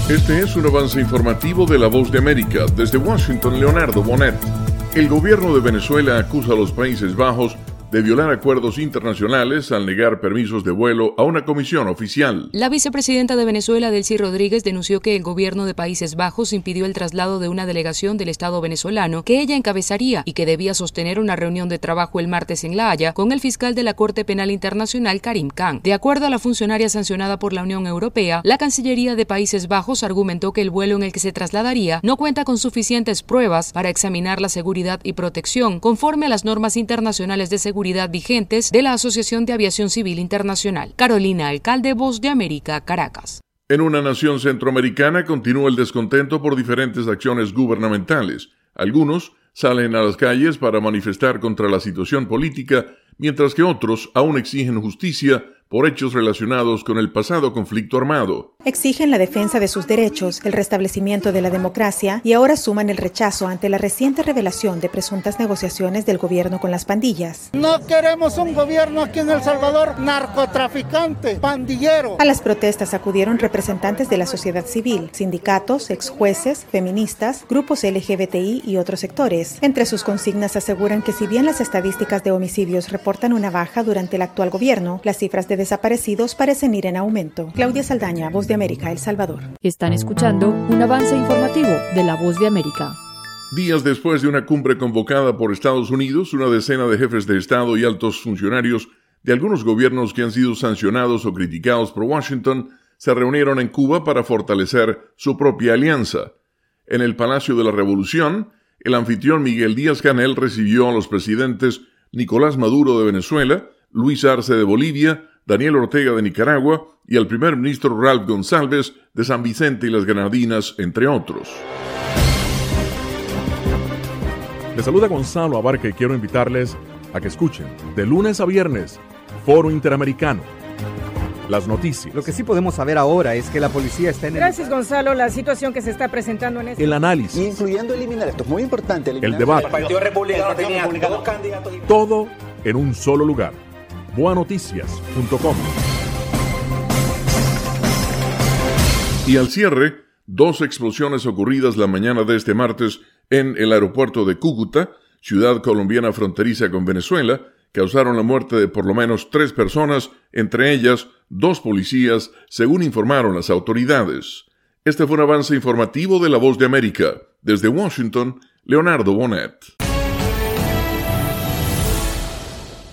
Este es un avance informativo de La Voz de América. Desde Washington, Leonardo Bonet. El gobierno de Venezuela acusa a los Países Bajos de violar acuerdos internacionales al negar permisos de vuelo a una comisión oficial. La vicepresidenta de Venezuela, Delcy Rodríguez, denunció que el gobierno de Países Bajos impidió el traslado de una delegación del Estado venezolano que ella encabezaría y que debía sostener una reunión de trabajo el martes en La Haya con el fiscal de la Corte Penal Internacional, Karim Khan. De acuerdo a la funcionaria sancionada por la Unión Europea, la Cancillería de Países Bajos argumentó que el vuelo en el que se trasladaría no cuenta con suficientes pruebas para examinar la seguridad y protección conforme a las normas internacionales de seguridad vigentes de la Asociación de Aviación Civil Internacional. Carolina Alcalde, Voz de América, Caracas. En una nación centroamericana continúa el descontento por diferentes acciones gubernamentales. Algunos salen a las calles para manifestar contra la situación política, mientras que otros aún exigen justicia por hechos relacionados con el pasado conflicto armado. Exigen la defensa de sus derechos, el restablecimiento de la democracia y ahora suman el rechazo ante la reciente revelación de presuntas negociaciones del gobierno con las pandillas. No queremos un gobierno aquí en El Salvador narcotraficante, pandillero. A las protestas acudieron representantes de la sociedad civil, sindicatos, exjueces, feministas, grupos LGBTI y otros sectores. Entre sus consignas aseguran que si bien las estadísticas de homicidios reportan una baja durante el actual gobierno, las cifras de desaparecidos parecen ir en aumento. Claudia Saldaña, Voz de América, El Salvador. Están escuchando un avance informativo de La Voz de América. Días después de una cumbre convocada por Estados Unidos, una decena de jefes de Estado y altos funcionarios de algunos gobiernos que han sido sancionados o criticados por Washington se reunieron en Cuba para fortalecer su propia alianza. En el Palacio de la Revolución, el anfitrión Miguel Díaz-Canel recibió a los presidentes Nicolás Maduro de Venezuela, Luis Arce de Bolivia, Daniel Ortega de Nicaragua y al primer ministro Ralph González de San Vicente y las Granadinas, entre otros. Les saluda Gonzalo Abarca y quiero invitarles a que escuchen de lunes a viernes Foro Interamericano. Las noticias. Lo que sí podemos saber ahora es que la policía está en Gracias, Gonzalo. La situación que se está presentando en el análisis. Incluyendo eliminar, esto es muy importante. El debate. El Partido Republicano tenía dos candidatos. Todo en un solo lugar. Boanoticias.com. Y al cierre, 2 explosiones ocurridas la mañana de este martes en el aeropuerto de Cúcuta, ciudad colombiana fronteriza con Venezuela, causaron la muerte de por lo menos 3 personas, entre ellas 2 policías, según informaron las autoridades. Este fue un avance informativo de La Voz de América. Desde Washington, Leonardo Bonet.